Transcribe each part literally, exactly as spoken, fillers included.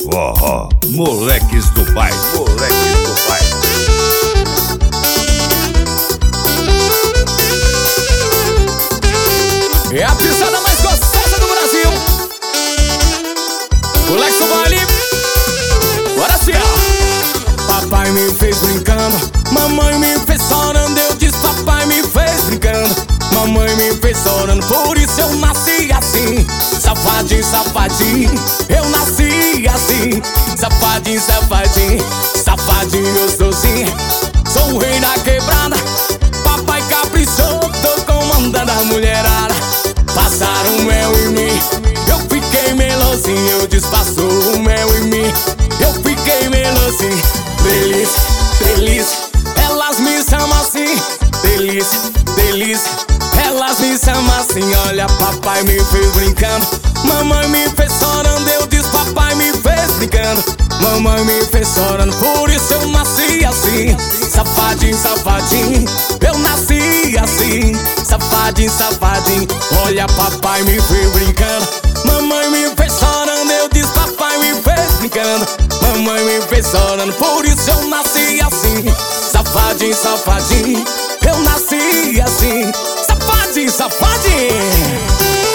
Forró, moleques do bairro, moleques do bairro. É a pisada mais gostosa do Brasil. Moleques do baile. Bora sim, ó. Papai me fez brincando, mamãe me fez chorando. Eu disse papai me fez brincando, mamãe me fez chorando. Por isso eu nasci assim, safadinho, safadinho. Eu nasci assim, safadinho, safadinho. Safadinho, gostosinho. Sou o rei da quebrada. Papai caprichou, tô comandando a mulherada. Passaram mel em mim, eu fiquei melosinho. Eu disse passou o mel em mim, eu fiquei melosinho. Delícia, delícia, elas me chamam assim. Delícia, delícia, elas me chamam assim. Olha, papai me fez brincando, mamãe me fez chorando. Eu disse papai me fez brincando, mamãe me fez chorando. Por isso eu nasci assim, safadinho, safadinho. Eu nasci assim, safadinho, safadinho. Olha, papai me fez brincando, mamãe me fez chorando. Eu disse papai me fez brincando, mamãe me fez chorando. Por isso eu nasci assim, safadinho, safadinho. Eu nasci assim, safadinho, safadinho.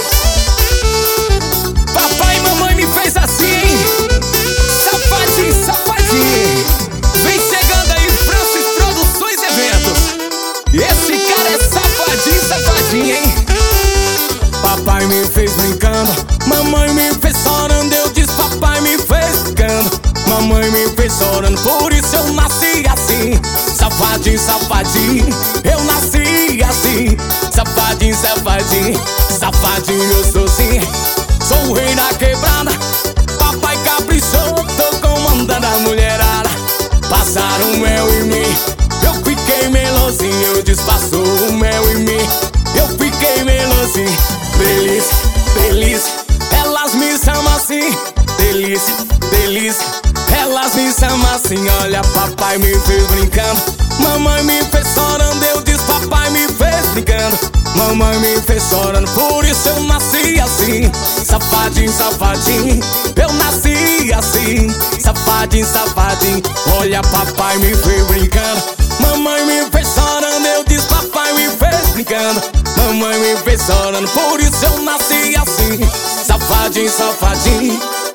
Papai e mamãe me fez assim, safadinho, safadinho. Vem chegando aí Francis Produções Eventos. Esse cara é safadinho, safadinho, hein? Papai me fez brincando, mamãe me fez chorando. Eu disse papai me fez brincando, mamãe me fez chorando. Por isso eu nasci assim, safadinho, safadinho. Eu nasci assim, safadinho, safadinho. Safadinho, gostosinho. Sou o rei da quebrada. Papai caprichou, tô comandando a mulherada. Passaram mel em mim, eu fiquei melosinho. Eu disse passou o mel em mim, eu fiquei melosinho. Delícia, delícia, elas me chamam assim. Delícia, delícia, elas me chamam assim. Olha, papai me fez brincando, mamãe me fez chorando. Eu disse papai me fez brincando, mamãe me fez chorando. Por isso eu nasci assim, safadinho, safadinho. Eu nasci assim, safadinho, safadinho. Olha, papai me fez brincando, mamãe me fez chorando. Eu disse papai me fez brincando, mamãe me fez chorando. Por isso eu nasci assim, safadinho, safadinho.